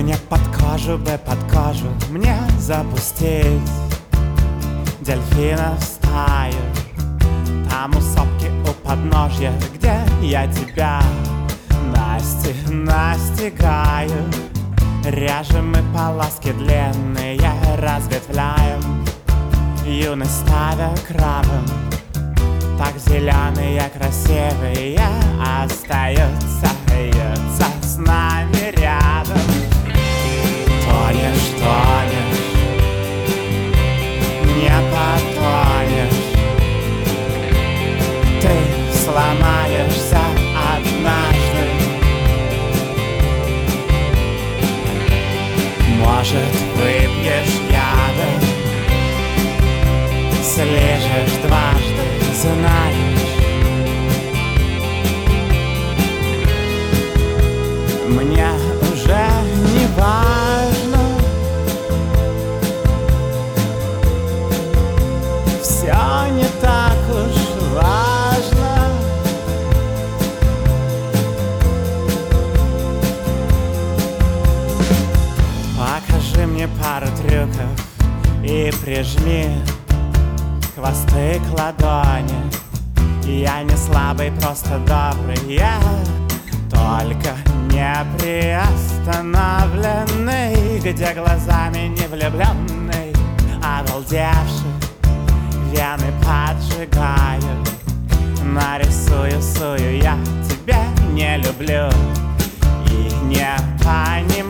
Мне под кожу мне запустить дельфина в стаю. Там у сопки у подножья, где я тебя настигаю. Режем мы полоски длинные, разветвляем, юность ставя крабом. Так зеленые, красивые остаются с нами рядом. Тонешь, тонешь, не потонешь. Ты сломаешься однажды. Может, выпьешь яда, слежешь дважды, знаешь. Мне уже не важно, все не так уж важно. Покажи мне пару трюков и прижми хвосты к ладони. Я не слабый, просто добрый, я только не приостановленный, где глазами не влюбленный, обалдевший, вены поджигаю. Нарисую, я тебя не люблю и не понимаю.